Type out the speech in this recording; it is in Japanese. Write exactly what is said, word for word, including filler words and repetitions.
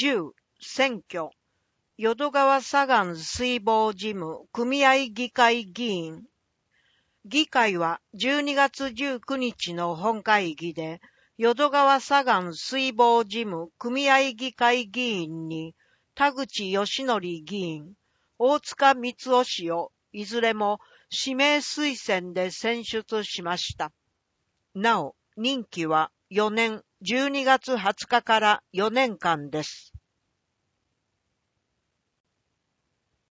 じゅう選挙淀川左岸水防事務組合議会議員。議会はじゅうにがつじゅうくにちの本会議で、淀川左岸水防事務組合議会議員に、田口義則議員、大塚光雄氏をいずれも指名推薦で選出しました。なお、任期はよねんじゅうにがつはつかからよねんかんです。